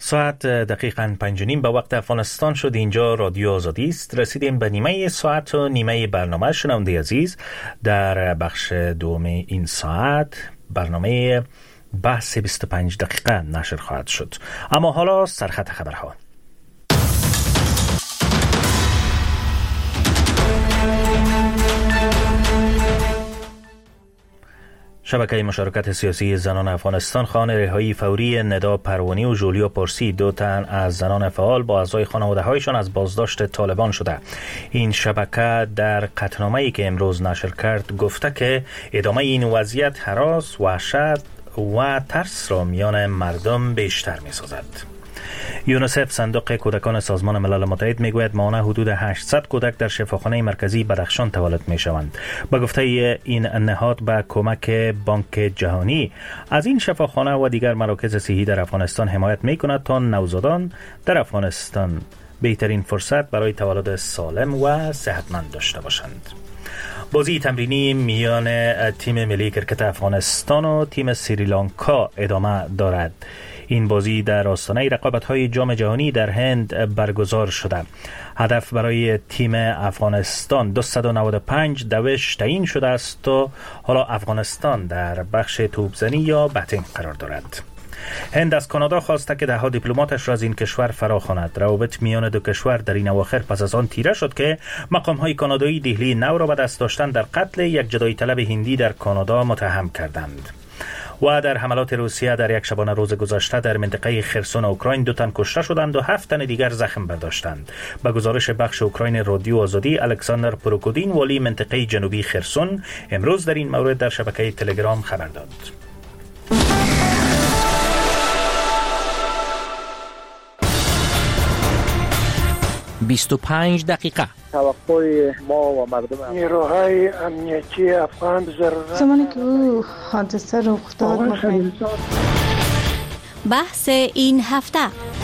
ساعت دقیقاً 5:30 به وقت افغانستان شد. اینجا رادیو آزادی است. رسیدیم به نیمه ساعت و نیمه برنامه. شنونده عزیز، در بخش دوم این ساعت برنامه بحث 25 دقیقه نشر خواهد شد. اما حالا سرخط خبرها. شبکه مشارکت سیاسی زنان افغانستان خواهان رهایی فوری ندا پروانی و جولیا پارسی، 2 تن از زنان فعال با اعضای خانواده هایشان از بازداشت طالبان شده. این شبکه در قطعنامه‌ای که امروز نشر کرد گفته که ادامه این وضعیت هراس، وحشت و ترس را میان مردم بیشتر می سازد. یونیسف، صندوق کودکان سازمان ملل متحد، میگوید ماهانه حدود 800 کودک در شفاخانه مرکزی بدخشان تولد میشوند. به گفته این نهاد به کمک بانک جهانی از این شفاخانه و دیگر مراکز صحی در افغانستان حمایت میکند تا نوزادان در افغانستان بهترین فرصت برای تولد سالم و صحتمند داشته باشند. بازی تمرینی میان تیم ملی کرکت افغانستان و تیم سریلانکا ادامه دارد. این بازی در آستانه رقابت‌های جام جهانی در هند برگزار شده. هدف برای تیم افغانستان 295 دوش تعیین شده است و حالا افغانستان در بخش توپزنی یا بتینگ قرار دارد. هند از کانادا خواسته که 10 دیپلماتش را از این کشور فراخواند. روابط میان دو کشور در این اواخر پس از آن تیره شد که مقام‌های کانادایی دهلی نو را به دست داشتن در قتل یک جدایی طلب هندی در کانادا متهم کردند. و در حملات روسیه در یک شبانه روز گذشته در منطقه خرسون اوکراین 2 تن کشته شدند و 7 تن دیگر زخم برداشتند. به گزارش بخش اوکراین رادیو آزادی، الکساندر پروکودین، والی منطقه جنوبی خرسون، امروز در این مورد در شبکه تلگرام خبر داد. 25 دقیقه. توقع ما و مردم نیروهای امنیتی افغان ضرورت زمانی که او حادثه رخ داد بحث این هفته.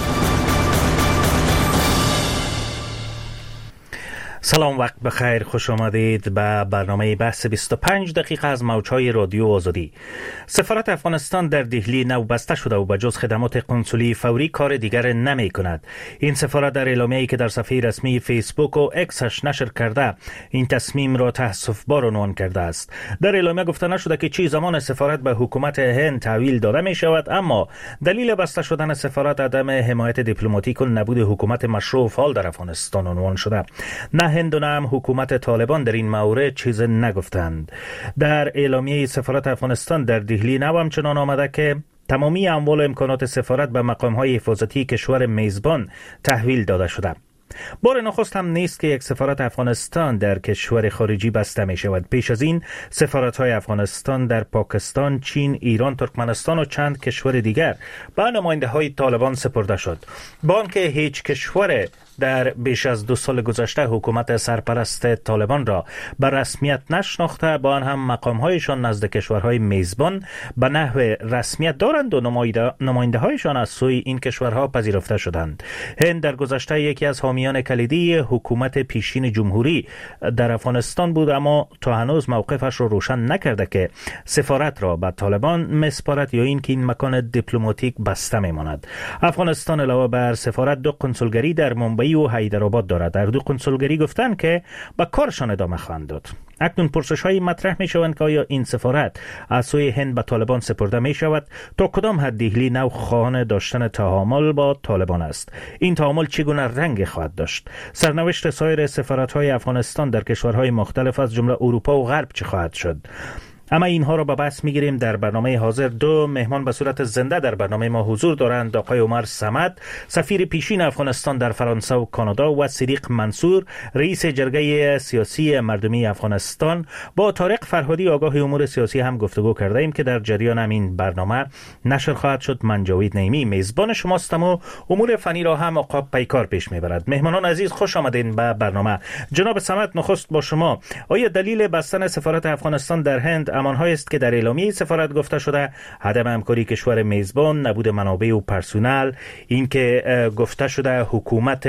سلام، وقت بخیر، خوش آمدید به برنامه بحث 25 دقیقه از موجهای رادیو آزادی. سفارت افغانستان در دهلی نو بسته شده و به جز خدمات قنسولی فوری کار دیگر نمی کند. این سفارت در اعلامیه‌ای که در صفحه رسمی فیسبوک و اکسش نشر کرده این تصمیم را تأسف بار عنوان کرده است. در اعلامیه گفته نشده که چه زمان سفارت به حکومت هند تحویل داده می شود، اما دلیل بسته شدن سفارت عدم حمایت دیپلماتیک و نبود حکومت مشروع و فعال در افغانستان عنوان شده. نه هند و نه هم حکومت طالبان در این مورد چیز نگفتند. در اعلامیه سفارت افغانستان در دهلی نو همچنان آمده که تمامی اموال و امکانات سفارت به مقام‌های حفاظتی کشور میزبان تحویل داده شده. بار نخست هم نیست که یک سفارت افغانستان در کشور خارجی بسته می شود. پیش از این سفارت‌های افغانستان در پاکستان، چین، ایران، ترکمنستان و چند کشور دیگر به نماینده‌های طالبان سپرده شد. با آنکه هیچ کشور در بیش از 2 سال گذشته حکومت سرپرست طالبان را به رسمیت نشناخته، با آن هم مقام‌هایشان نزد کشورهای میزبان به نحو رسمیت دارند و نماینده‌هایشان از سوی این کشورها پذیرفته شدند. هند در گذشته یکی از حامیان کلیدی حکومت پیشین جمهوری در افغانستان بود، اما تا هنوز موقفش را روشن نکرده که سفارت را به طالبان مسپارد یا این که این مکان دیپلماتیک بسته میماند. افغانستان علاوه بر سفارت 2 کنسولگری در ممبئی و حیدرآباد دارد. در 2 کنسولگری گفتند که به کارشان ادامه خواهند داد. اکنون پرسش‌هایی مطرح می‌شوند که آیا این سفارت از سوی هند به طالبان سپرده می‌شود؟ تا کدام حد دهلی نو خواهان داشتن تعامل با طالبان است؟ این تعامل چگونه رنگ خواهد داشت؟ سرنوشت سایر سفارت‌های افغانستان در کشورهای مختلف از جمله اروپا و غرب چه خواهد شد؟ اما اینها را به بحث میگیریم. در برنامه حاضر 2 مهمان به صورت زنده در برنامه ما حضور دارند. آقای عمر صمد، سفیر پیشین افغانستان در فرانسه و کانادا، و صدیق منصور، رئیس جرگه سیاسی مردمی افغانستان. با طارق فرهادی، آگاه امور سیاسی هم گفتگو کرده ایم که در جریان همین برنامه نشر خواهد شد. من جاوید نعیمی میزبان شماستم و امور فنی را هم آقا پیکار پیش میبرد. مهمانان عزیز، خوش آمدین به برنامه. جناب صمد، نخست با شما. آیا دلیل بستن سفارت افغانستان در هند همانهایی است که در اعلامیه سفارت گفته شده؟ عدم همکاری کشور میزبان، نبود منابع و پرسونل، این که گفته شده حکومت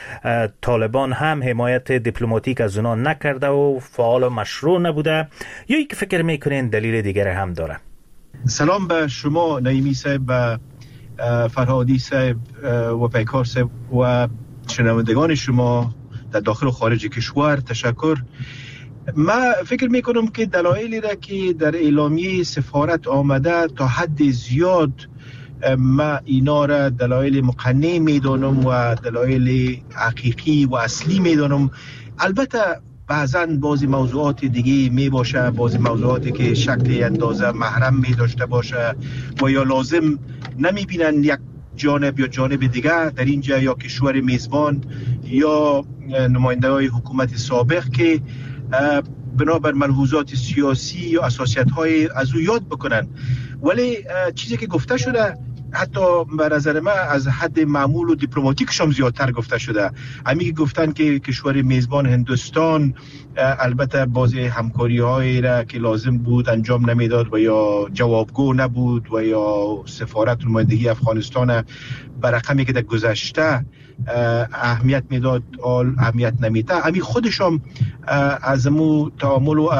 طالبان هم حمایت دیپلماتیک از اونا نکرده و فعال و مشروع نبوده، یا یک فکر میکنین دلیل دیگر هم داره؟ سلام به شما نعیمی صاحب و فرهادی صاحب و پیکار صاحب و شنوندگان شما در داخل و خارج کشور تشکر. من فکر میکنم که دلایلی را که در اعلامیه سفارت آمده تا حد زیاد من اینا را دلایل مقنع میدانم و دلایل حقیقی و اصلی میدانم. البته بعضا بعضی موضوعات دیگه می باشه، بعضی موضوعاتی که شکل اندازه محرم می داشته باشه و یا لازم نمی بینن یک جانب یا جانب دیگه در اینجا، یا کشور میزبان یا نماینده های حکومت سابق که بنابر ملحوظات سیاسی یا اساسیت های از او یاد بکنن. ولی چیزی که گفته شده حتی به نظر من از حد معمول و دیپلماتیکش هم زیادتر گفته شده. همین که گفتن که کشور میزبان هندوستان البته بعضی همکاری هایی را که لازم بود انجام نمیداد و یا جوابگو نبود و یا سفارت نمایندگی افغانستان به رقمی که در گذشته اهمیت میداد اهمیت نمیده، همین خودش هم از مو تعامل و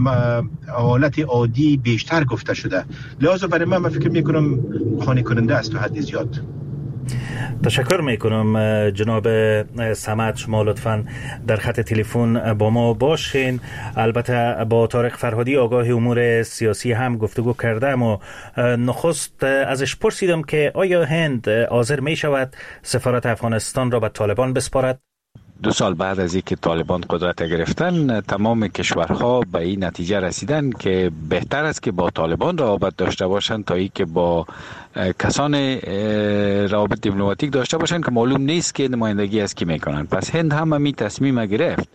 حالت عادی بیشتر گفته شده. لذا برای من فکر میکنم خانه کننده است تا حد زیاد. تشکر میکنم جناب صمد، شما لطفاً در خط تلفن با ما باشین. البته با طارق فرهادی آگاه امور سیاسی هم گفتگو کردم و نخست ازش پرسیدم که آیا هند حاضر می شود سفارت افغانستان را به طالبان بسپارد؟ 2 سال بعد از اینکه طالبان قدرت گرفتن، تمام کشورها به این نتیجه رسیدن که بهتر است که با طالبان روابط داشته باشند تا اینکه با کسان روابط دیپلماتیک داشته باشند که معلوم نیست که نمایندگی از کی میکنن. پس هند هم همین تصمیم گرفت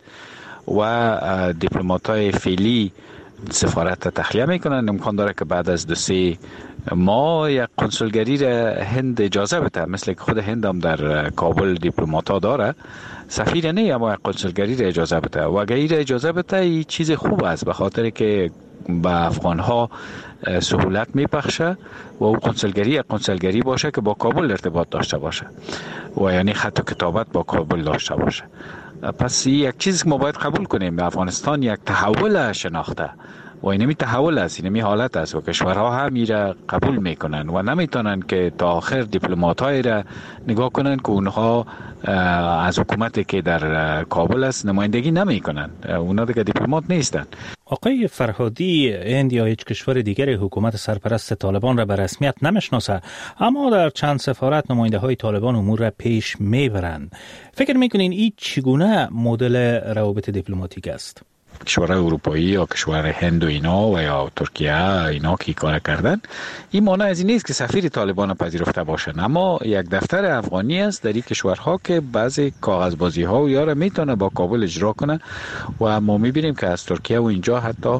و دیپلمات‌های فعلی سفارت تخلیه میکنن. امکان داره که بعد از 2-3 ماه یک کنسولگری را هند اجازه بده، مثل که خود هند هم در کابل دیپلمات‌ها داره، سفیر نه اما کنسولگری را اجازه بده. و اگر این را اجازه بده این چیز خوب است، به خاطر که به افغانها سهولت میبخشه و او کنسولگری باشه که با کابل ارتباط داشته باشه و یعنی خط و کتابت با کابل داشته باشه. پس یک چیزی که ما باید قبول کنیم، افغانستان یک تحول شناخته و اینمی تحول است، اینمی حالت است و کشورها هم ایره قبول میکنن و نمیتونن که تا آخر دیپلمات‌های را نگاه کنن که اونها از حکومتی که در کابل است نمایندگی نمیکنن، اونها دیگه دیپلمات نیستن. آقای فرهادی، هند یا هیچ کشور دیگری حکومت سرپرست طالبان را به رسمیت نمیشناسه، اما در چند سفارت نماینده های طالبان امور را پیش میبرند. فکر میکنین این چگونه مدل روابط دیپلماتیک است؟ کشورهای اروپایی یا کشور هند و اینا و یا ترکیه اینا که کار کردن، این معنی از این نیست که سفیر طالبان پذیرفته باشن، اما یک دفتر افغانی است در این کشورها که بعضی کاغذبازی ها و یاره میتونه با کابل اجرا کنه و ما میبینیم که از ترکیه و اینجا حتی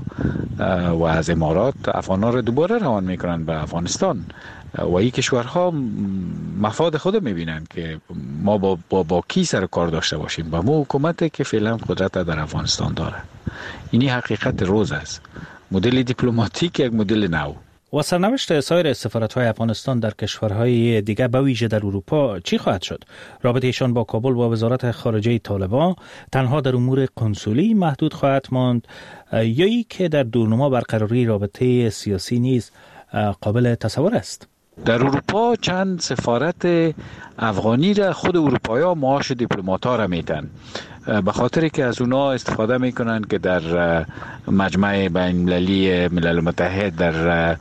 و از امارات افغانا رو دوباره روان میکنن به افغانستان و این کشورها مفاد خود میبینن که ما با کی سر کار داشته باشیم، با مو حکومتی که فعلا قدرت در افغانستان داره. اینی حقیقت روز است. مدل دیپلماتیک یک مدل نو. و سرنوشت سایر سفارت‌های افغانستان در کشورهای دیگر به ویژه در اروپا چی خواهد شد؟ رابطه‌شان با کابل و وزارت خارجه طالبان تنها در امور کنسولی محدود خواهد ماند یا ای که در دورنما برقراری رابطه سیاسی نیز قابل تصور است؟ در اروپا چند سفارت افغانی را خود اروپایی‌ها معاش دیپلمات‌ها را میتن، به خاطری که از اونا استفاده میکنن که در مجمع بین‌المللی ملل متحد، در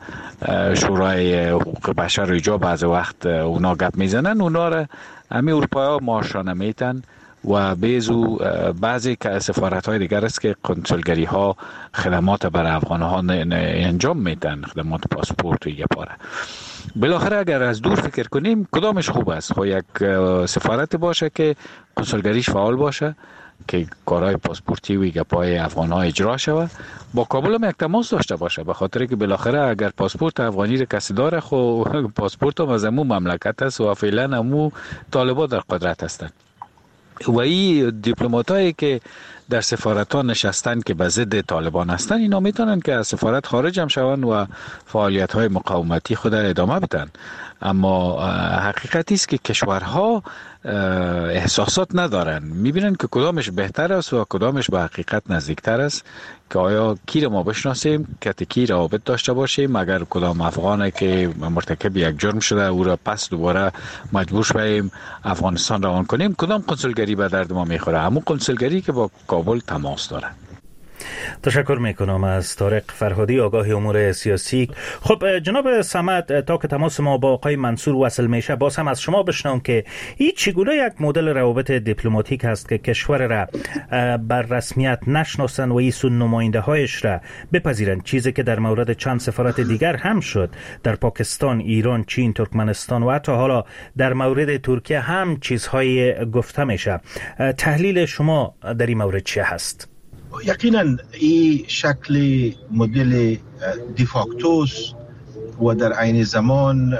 شورای حقوق بشر و ایجا بعض وقت اونا گپ میزنن، اونا را همه اروپایی‌ها معاش را نمیتن و بیزو بعضی که سفارت‌های دیگر است که کنسولگری ها خدمات برای افغان‌ها انجام میدن، خدمات پاسپورت و یک پاره. بالاخره اگر از دور فکر کنیم کدامش خوب است؟ خب یک سفارت باشه که کنسولگریش فعال باشه که کارهای پاسپورتی و گپای افغان‌ها اجرا شود، با کابل هم یک تماس داشته باشه، به خاطر که بالاخره اگر پاسپورت افغانی رو کسی داره خب پاسپورت هم از امو مملکت است و فعلا امو طالبان در قدرت هستند. و این دیپلماتایی که در سفارت ها نشستن که به ضد طالبان هستن، اینا میتونن که از سفارت خارج هم شون و فعالیت های مقاومتی خود را ادامه بدن. اما حقیقتی است که کشورها احساسات ندارن، میبینن که کدامش بهتر است و کدامش به حقیقت نزدیکتر است، که آیا کی را ما بشناسیم که کی روابط داشته باشیم، اگر کدام افغانه که مرتکب یک جرم شده او را پس دوباره مجبور شویم افغانستان روان کنیم، کدام کنسولگری به درد ما میخوره؟ همون کنسولگری که با کابل تماس داره. تشکر میکنم از طارق فرهادی، آگاه امور سیاسی. خب جناب صمد، تا که تماس ما با آقای منصور وصل میشه، باز هم از شما بشنوم که این چگونه یک مدل روابط دیپلماتیک هست که کشور را بر رسمیت نشناسن و ایسون نماینده هایش را بپذیرن، چیزی که در مورد چند سفارت دیگر هم شد، در پاکستان، ایران، چین، ترکمنستان و حتی حالا در مورد ترکیه هم چیزهای گفته میشه. تحلیل شما در این مورد چی هست؟ یقینا این شکل مدل دیفاکتوس و در عین زمان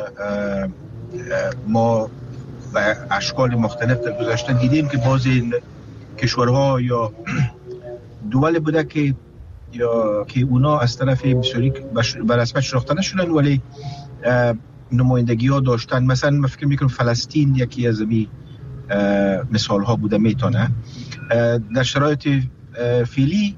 ما به اشکال مختلف در گذشته دیدیم که بعضی این کشورها یا دول بوده که اونا از طرف بسیاری به رسمیت شناخته نشدن ولی نمایندگی ها داشتن. مثلا من فکر میکنم فلسطین یکی از مثال ها بوده میتونه. در شرایط فعلی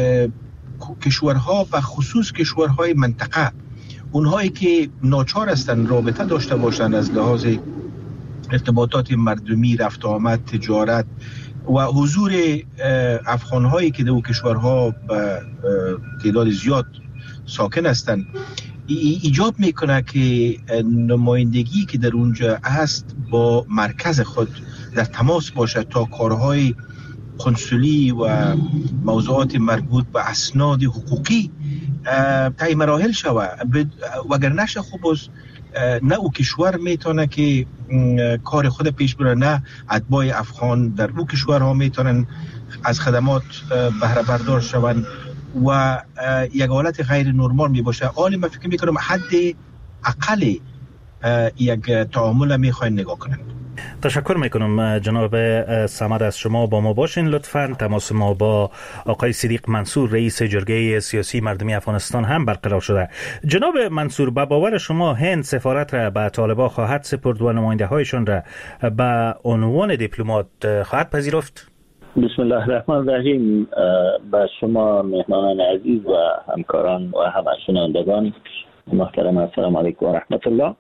کشورها و خصوص کشورهای منطقه، اونهایی که ناچار هستن رابطه داشته باشند از لحاظ ارتباطات مردمی، رفت آمد، تجارت و حضور افغانهایی که در اون کشورها به تعداد زیاد ساکن هستند، ایجاب میکنه که نمایندگی که در اونجا هست با مرکز خود در تماس باشه تا کارهای کنسولی و موضوعات مربوط به اسناد حقوقی طی مراحل شوه. وگر نشه خب نه او کشور میتونه که کار خود پیش بره، نه اتباع افغان در او کشورها میتونن از خدمات بهره بردار شون و یک حالت غیر نرمال می باشه. حالی من فکر میکنم حد اقل یک تعامل میخواین نگاه کنن. تشکر میکنم جناب صمد، از شما با ما باشین لطفاً. تماس ما با آقای صدیق منصور رئیس جرگه سیاسی مردمی افغانستان هم برقرار شده. جناب منصور، به باور شما هند سفارت را به طالبان خواهد سپرد و نماینده هایشان را به عنوان دیپلمات خواهد پذیرفت؟ بسم الله الرحمن الرحیم. به شما مهمانان عزیز و همکاران و همه شنوندگان محترم، السلام علیکم و رحمت الله.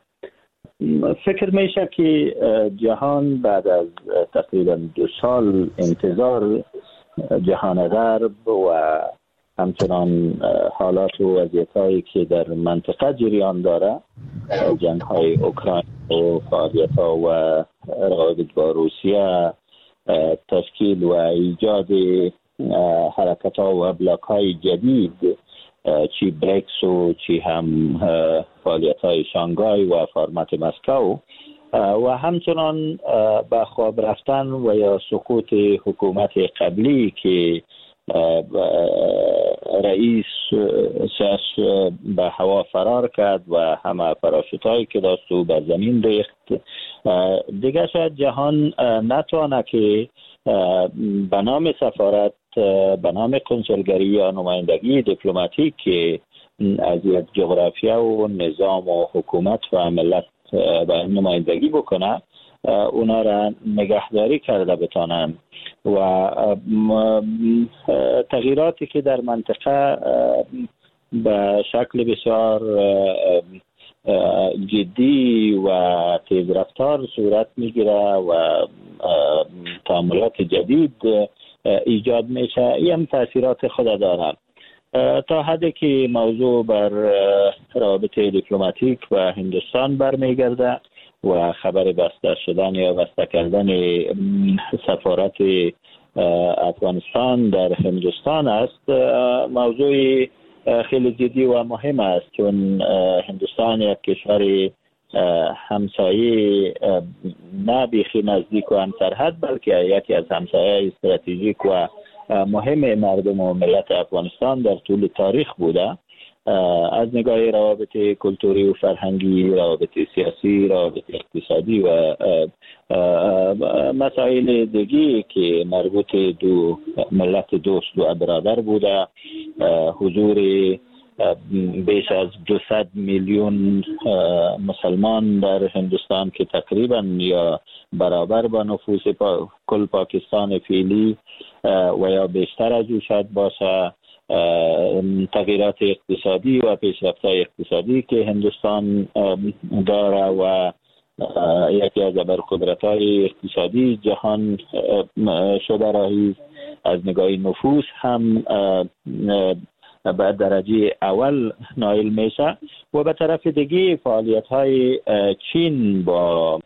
فکر میشه که جهان بعد از تقریبا 2 سال انتظار جهان غرب و همچنان حالات و وضعیت‌هایی که در منطقه جریان داره، جنگ‌های اوکراین و فعالیت‌ها و روابط با روسیه، تشکیل و ایجاد حرکت‌ها و بلاک‌های جدید، چی بریکس و چی هم فعالیت‌های شانگهای و فرمت مسکو و همچنان به خواب رفتن و یا سقوط حکومت قبلی که رئیس سیاس به هوا فرار کرد و همه پاراشوتایی که داشت و به زمین ریخت. دیگه شاید جهان نتوانه که به نام سفارت، به نام کنسولگری یا نمایندگی دیپلماتیک که از یک جغرافیا و نظام و حکومت و ملت به نمایندگی بکنه، اونا را نگهداری کرده بتانن و تغییراتی که در منطقه به شکل بسیار جدی و تیز رفتار صورت میگیره و تعاملات جدید ایجاد میشه، این هم تاثیرات خود داره. تا حدی که موضوع بر روابط دیپلماتیک و هندوستان برمیگرده و خبر بسته شدن یا بسته کردن سفارت افغانستان در هندوستان است، موضوع خیلی جدی و مهم است، چون هندوستان یک کشور همسایه نه بیخی نزدیک و همسرحد، بلکه یکی از همسایه استراتژیک و مهم مردم و ملت افغانستان در طول تاریخ بوده، از نگاه روابط کلتوری و فرهنگی، روابط سیاسی، روابط اقتصادی و مسائل دیگی که مربوط دو ملت دوست و برادر بوده، حضور بیش از 200 میلیون مسلمان در هندوستان که تقریبا یا برابر با نفوس کل پاکستان فعلی و یا بیشتر از او شاید باشه، تغییرات اقتصادی و پیشرفت‌های اقتصادی که هندوستان داره و یکی از ابرقدرت‌های اقتصادی جهان شده راهی از نگاه نفوس هم به درجه اول نایل میشه و به طرف دیگه فعالیت‌های چین با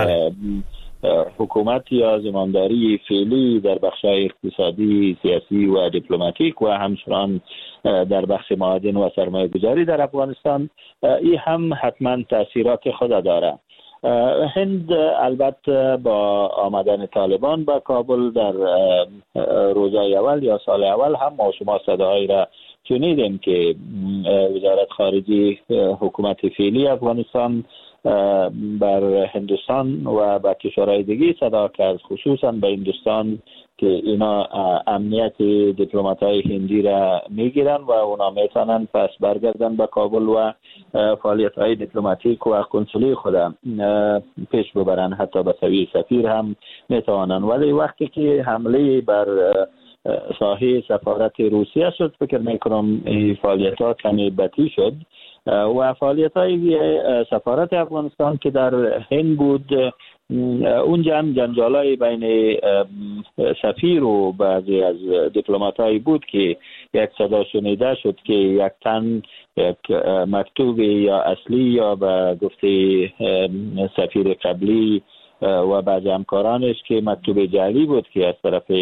حکومت یا زمامداری فعلی در بخش‌های اقتصادی، سیاسی و دیپلماتیک و همچنان در بخش معادن و سرمایه‌گذاری در افغانستان، این هم حتما تأثیرات خود داره. هند البته با آمدن طالبان به کابل در روزهای اول یا سال اول هم ما شما صداهایی را شنیدیم که وزارت خارجه حکومت فعلی افغانستان بر هندوستان و بر کشورهای دیگه صدا کرد، خصوصا به هندوستان که اینا امنیت دیپلمات‌های هندی را میگیرن و اونا میتونن پس برگردن به کابل و فعالیت‌های دیپلماتیک و کنسولی خود پیش ببرن، حتی به سوی سفیر هم میتوانن. ولی وقتی که حمله بر ساحه سفارت روسیه شد، فکر میکنم فعالیت‌ها کمی بطیء شد و فعالیت‌های سفارت افغانستان که در هند بود، اونجا هم جنجالای بین سفیر و بعضی از دیپلمات‌های بود که یک صدا شنیده شد که یک تن یک مکتوب یا اصلی یا به گفته سفیر قبلی و بعضی همکارانش که مکتوب جعلی بود که از طرف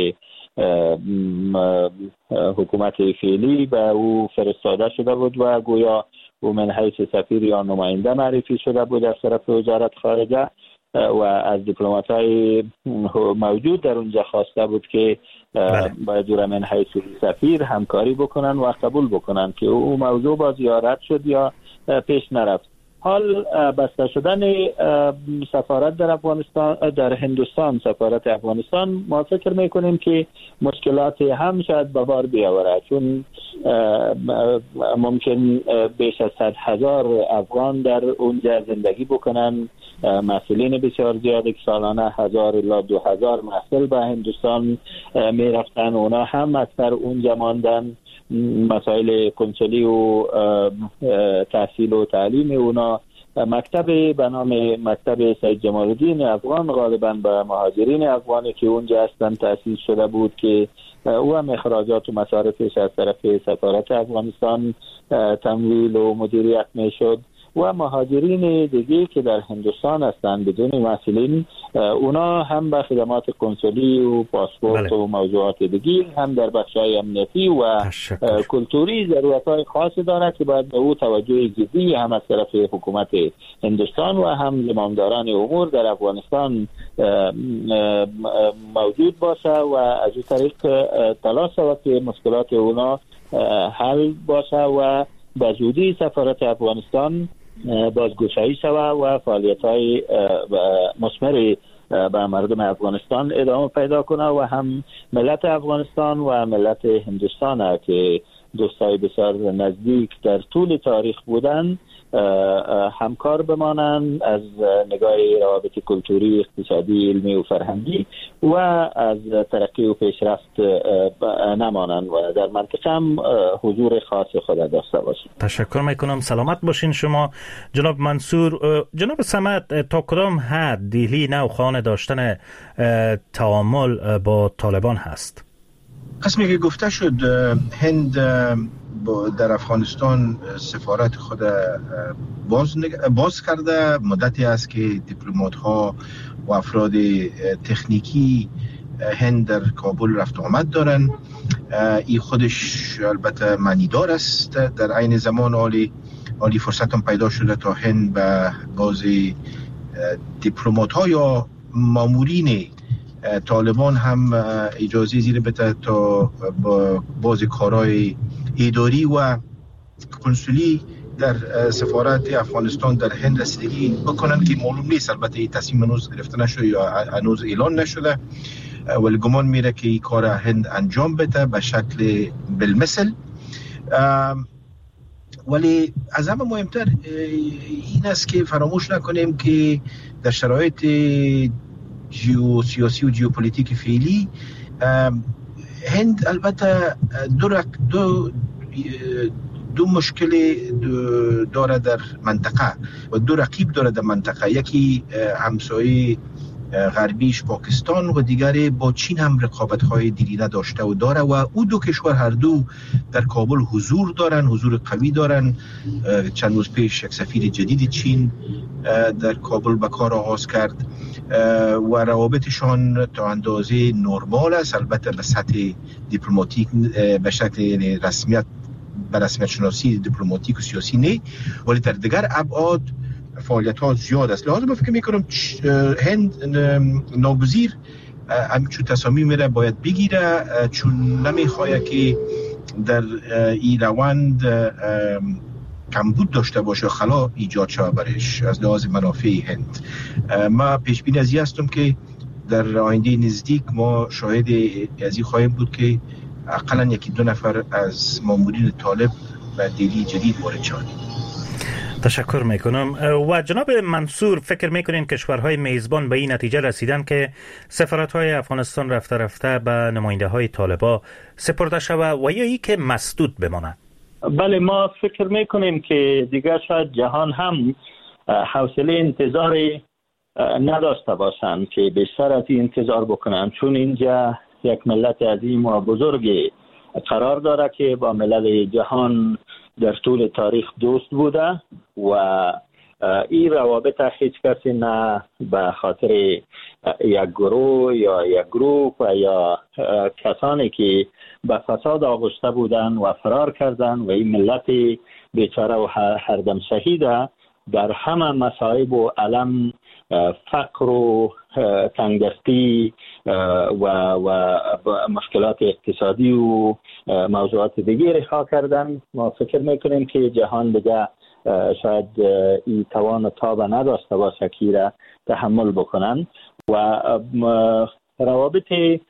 حکومت فعلی به او فرستاده شده بود و گویا او من حیث سفیر یا نماینده معرفی شده بود از طرف وزارت خارجه و از دیپلمات‌های موجود در اونجا خواسته بود که باید او من حیث سفیر همکاری بکنن و قبول بکنن که او موضوع با زیارت شد یا پیش نرفت. حال بسته شدن سفارت در افغانستان در هندوستان، سفارت افغانستان، ما فکر میکنیم که مشکلات هم شاید به بار بیاوره، چون ممکن بیش از 100,000 افغان در اونجا زندگی بکنن، مسئولین بسیار زیادی که سالانه 1000 الی 2000 محصل به هندوستان میرفتن، اونا هم اکثر اونجا ماندن. مسائل کنسولی و تحصیل و تعلیم اونا، مکتب به نام مکتب سید جمال الدین افغان غالبا به مهاجرین افغانی که اونجا هستن تأسیس شده بود که او هم اخراجات و مصارفش از طرف سفارت افغانستان تمویل و مدیریت میشد و مهاجرین دیگه که در هندوستان هستند بدون مسئولین، اونا هم به خدمات کنسولی و پاسپورت و موضوعات دیگه هم در بخش‌های امنیتی و کلتوری ضرورت‌های خاصی دارد که باید به او توجه جدی هم از طرف حکومت هندوستان و هم زمامداران امور در افغانستان موجود باشه و از این طریق تلاش شود که مشکلات اونا حل باشه و به زودی سفارت افغانستان بازگشایی شود و فعالیت‌های مثمر به مردم افغانستان ادامه پیدا کنه و هم ملت افغانستان و ملت هندوستان که دوستای بسیار نزدیک در طول تاریخ بودن همکار بمانند از نگاه روابط کلتوری، اقتصادی، علمی و فرهنگی و از ترقی و پیشرفت نمانند و در منطقه هم حضور خاص خود داشته باشند. تشکر میکنم. سلامت باشین شما جناب منصور. جناب صمد، تا کدام حد دهلی نوخوان داشتن تعامل با طالبان هست؟ قسمی که گفته شد هند در افغانستان سفارت خود باز کرده، مدتی است که دیپلمات ها و افراد تکنیکی هند در کابل رفت آمد دارن. این خودش البته معنیدار است. در عین زمان عالی فرصت هم پیدا شده تا هند به بعضی دیپلمات ها یا مامورین طالبان هم اجازه زیر بده تا با بعضی کارهای اداری و کنسولی در سفارت افغانستان در هند رسیدگی بکنن که معلوم نیست، البته این تصمیم هنوز گرفته نشده یا هنوز اعلان نشده، ولی گمان میره که این کار هند انجام بده به شکل بالمثل. ولی از همه مهمتر این است که فراموش نکنیم که در شرایط سیاسی و ژئوپلیتیک فعلی هند البته دو مشکل داره در منطقه و دو رقیب داره در منطقه. یکی همسایه غربیش پاکستان و دیگری با چین هم رقابت‌های دیرینه داشته و داره و او دو کشور هر دو در کابل حضور قوی دارن. چند روز پیش یک سفیر جدید چین در کابل به کار آغاز کرد و روابطشان تا اندازه نرمال است، البته به سطح دیپلماتیک به شکل رسمیت به رسمیت شناسی دیپلماتیک و سیاسی نه، ولی در دیگر ابعاد فعالیت ها زیاد است. لازم فکر میکنم هند ناگزیر همچون تصامیم را باید بگیره، چون نمیخواه که در این روند کمبود داشته باشه، خلا ایجاد شود برش از لحاظ منافع هند. ما پیش بینی از این هستم که در آینده نزدیک ما شاهد از این خواهیم بود که اقلا یکی دو نفر از مامورین طالب به دلی جدید وارد شوند. تشکر میکنم. و جناب منصور، فکر میکنین کشورهای میزبان به این نتیجه رسیدن که سفارت‌های افغانستان رفته به نماینده های طالبا سپرده شود و یا ای که مسدود بمانه؟ بله، ما فکر میکنیم که دیگه شاید جهان هم حوصله انتظار نداشته باشند که بیشتر از این انتظار بکنن، چون اینجا یک ملت عظیم و بزرگ قرار داره که با ملل جهان در طول تاریخ دوست بوده و این روابط هیچ کسی نه به خاطر یک گروه یا یک گروه و یا کسانی که به فساد آغشته بودن و فرار کردن و این ملت بیچاره و هر دم شهیده در همه مصائب و علم، فقر و تنگدستی و مشکلات اقتصادی و موضوعات دیگه رها کردن. ما فکر میکنیم که جهان دیگه شاید این توان و تاب نداشته باشه که را تحمل بکنن و روابط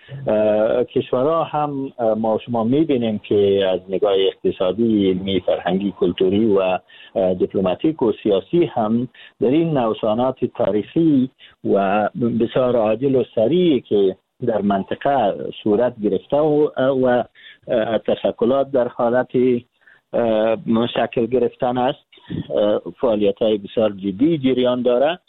کشورها هم ما شما میبینیم که از نگاه اقتصادی، علمی، فرهنگی، کلتوری و دیپلماتیک و سیاسی هم در این نوسانات تاریخی و بسیار عاجل و سریع که در منطقه صورت گرفته و تشکلات در حالت شکل گرفتن است، فعالیت های بسیار جدی جریان داره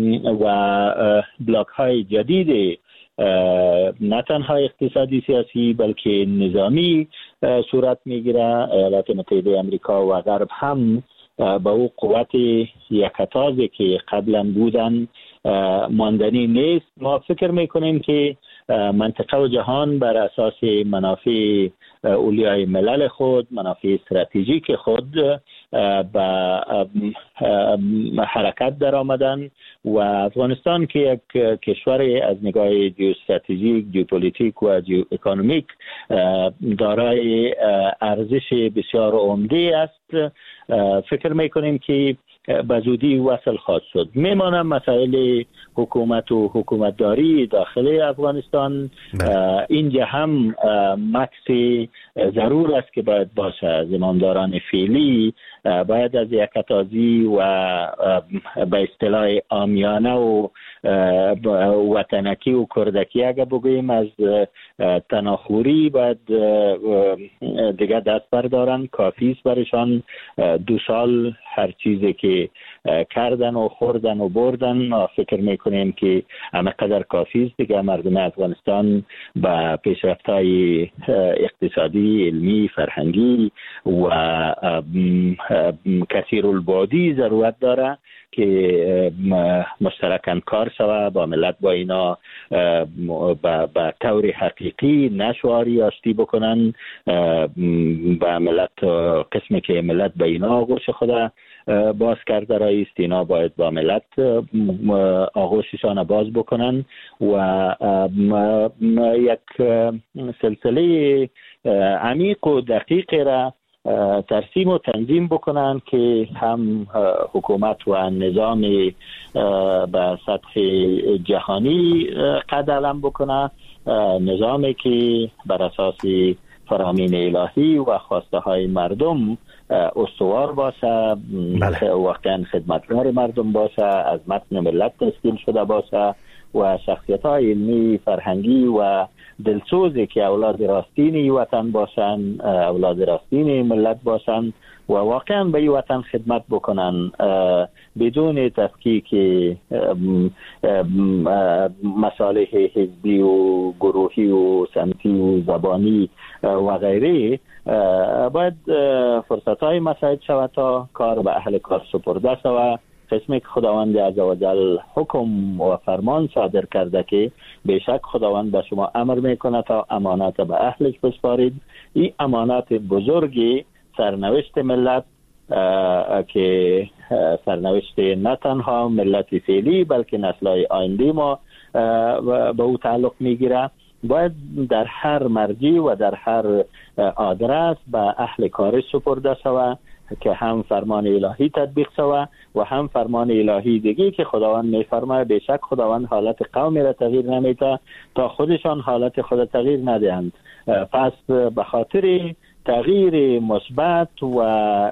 و بلاک های جدید نه تنها اقتصادی سیاسی بلکه نظامی صورت میگیره. ایالات متحده امریکا و غرب هم با او قوت یکتازی که قبلا بودن ماندنی نیست. ما فکر میکنیم که منطقه و جهان بر اساس منافع اولیای ملل خود، منافع استراتژیک خود به حرکت در آمدن و افغانستان که یک کشور از نگاه جیوستراتژیک، جیوپولیتیک و جیو اکونومیک دارای ارزش بسیار عمده است، فکر میکنیم که به زودی وصل خواهد شد. میمانم مسائل حکومت و حکومتداری داخل افغانستان، اینجا هم مکس ضرور است که باید باشه. زمامداران فعلی باید از یکتازی و به اصطلاح عامیانه و وطنکی و کردکی اگه بگوییم از تناخوری باید دیگه دست بردارن. کافی است برشان 2 سال هر چیزی که کردن و خوردن و بردن. فکر میکنیم که همه قدر کافی است دیگه. مردم افغانستان به پیشرفت‌های اقتصادی، علمی، فرهنگی و کثیر البعدی ضرورت داره که مشترکاً کار شود با ملت، با اینا به طور حقیقی نشواری آشتی بکنن با ملت. قسمی که ملت به اینا آغوش خود باز کرده رایست، اینا باید با ملت آغوششان باز بکنن و یک سلسله عمیق و دقیق را ترسیم و تنظیم بکنن که هم حکومت و نظام به سطح جهانی قد علم بکنه، نظامی که بر اساس فرامین الهی و خواسته های مردم استوار باشه، واقعا خدمتگار مردم باشه، از متن ملت تشکیل شده باشه و شخصیت های علمی فرهنگی و دلسوزی که اولاد راستین وطن باشن، اولاد راستین ملت باشن و واقعا به این وطن خدمت بکنن بدون تفکیک مصالح حزبی و گروهی و سمتی و زبانی و غیره. باید فرصت های مساعد شود تا کار به اهل کار سپرده شود. قسمی که خداوند عزوجل حکم و فرمان صادر کرده که بیشک خداوند به شما امر میکنه تا امانت به اهلش بسپارید. این امانت بزرگی سرنوشت ملت که سرنوشت نه تنها ملت فعلی بلکه نسل‌های آینده ما به او تعلق میگیره، باید در هر مرجع و در هر آدرس به اهل کارش سپرده شود که هم فرمان الهی تطبیق شود و هم فرمان الهی دیگه که خداوند میفرماید بیشک خداوند حالت قومی را تغییر نمیده تا خودشان حالت خود تغییر ندهند. پس به خاطر تغییر مثبت و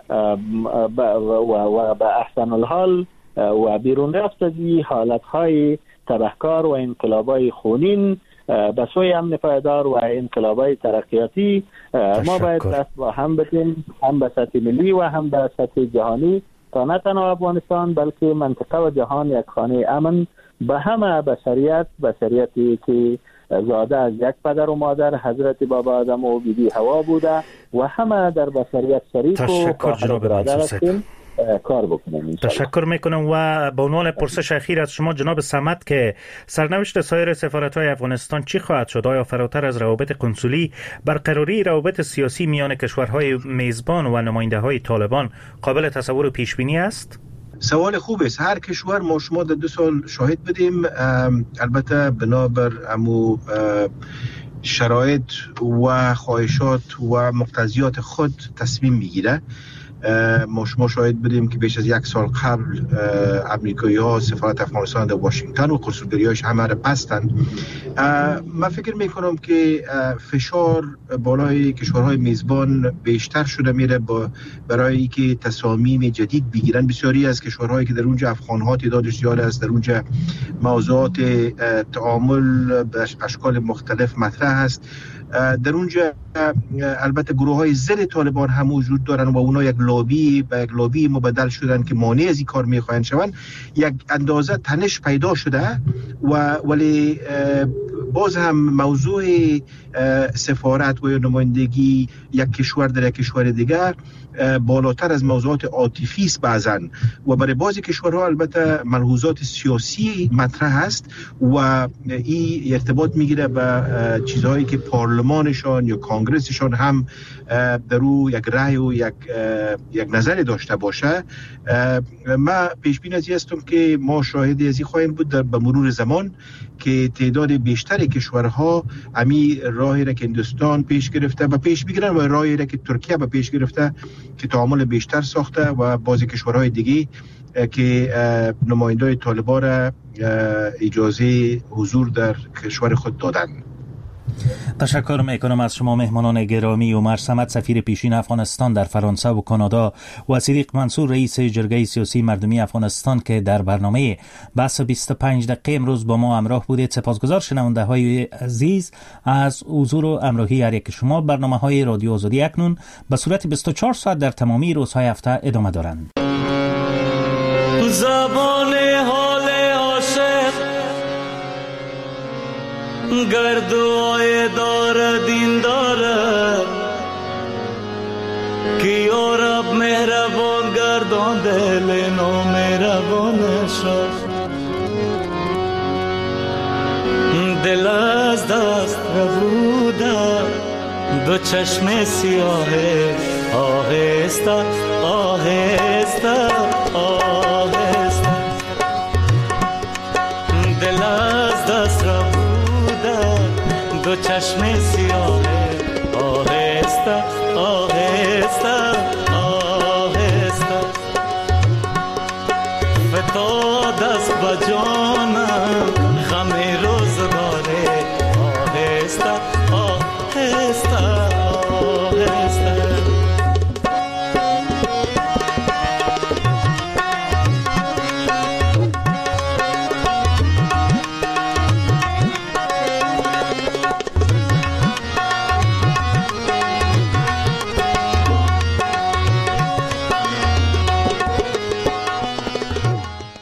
به احسن الحال و بیرون رفت از این حالتهای تبهکار و انقلابای خونین به سوی امن پایدار و انقلابای ترقیاتی ما باید دست با هم بدیم، هم به سطح ملی و هم به سطح جهانی، تا نه تنها افغانستان بلکه منطقه و جهان یک خانه امن به همه بشریتی که زاده از یک پدر و مادر حضرت بابا آدم و بیبی حوا بوده و همه در بشریت شریک و برادر هستیم کار بکنیم. تشکر میکنم و به عنوان پرسش اخیر از شما جناب صمد که سرنوشت سایر سفارت‌های افغانستان چی خواهد شد؟ آیا فراتر از روابط کنسولی برقراری روابط سیاسی میان کشورهای میزبان و نماینده‌های طالبان قابل تصور و پیش بینی است؟ سوال خوب است. هر کشور ما شما در 2 سال شاهد بدیم، البته بنابر امو شرایط و خواهشات و مقتضیات خود تصمیم میگیره. ما شما شاهد بدیم که بیش از 1 سال قبل امریکایی ها سفارت افغانستان در واشنگتن و کنسولگری‌هاش همه را بستند. من فکر میکنم که فشار بالای کشورهای میزبان بیشتر شده میره برای که تصامیم جدید بگیرن. بسیاری از کشورهایی که در اونجا افغان‌ها تعدادش زیاد است، در اونجا موضوعات تعامل به اشکال مختلف مطرح است. در اونجا البته گروه‌های ضد طالبان هم وجود دارن و اونا یک لابی مبدل شدن که مانع از این کار میخواهند شوند. یک اندازه تنش پیدا شده ولی باز هم موضوع سفارت و نمایندگی یک کشور در یک کشور دیگر بالاتر از موضوعات عاطفی است بعضاً و برای بعضی کشورها البته ملحوظات سیاسی مطرح است و این ارتباط میگیره به چیزهایی که پارلمانشان یا کانگرسشان هم در او یک رأی و یک نظر داشته باشه. من پیش بین از هستم که ما شاهدی از این خواهیم بود به مرور زمان که تعداد بیشتر کشورها امی راهی را که هندوستان پیش گرفته و پیش میگیرن و راهی را که ترکیه به پیش گرفته که تعامل بیشتر ساخته و بعضی کشورهای دیگه که نمایندای طالبان را اجازه حضور در کشور خود دادن. تشکر میکنم از شما مهمانان گرامی. عمر صمد سفیر پیشین افغانستان در فرانسه و کانادا و صدیق منصور رئیس جرگه سیاسی مردمی افغانستان که در برنامه بحث 25 دقیقه امروز با ما همراه بودید. سپاسگزار شنونده های عزیز از حضور و همراهی هر یک شما. برنامه های رادیو آزادی اکنون به صورت 24 ساعت در تمامی روزهای هفته ادامه دارند. زبان حال عاشق گردوای دار دین داره که یا رب مهربان گردان دل نو مهربان شد. دل از دست ربوده دو چشم سیاه آهسته آهسته آهسته دل از دست ربوده دو چشم سیاه آهسته آهسته آهسته فتاد است با جانم غم روزگاره آهسته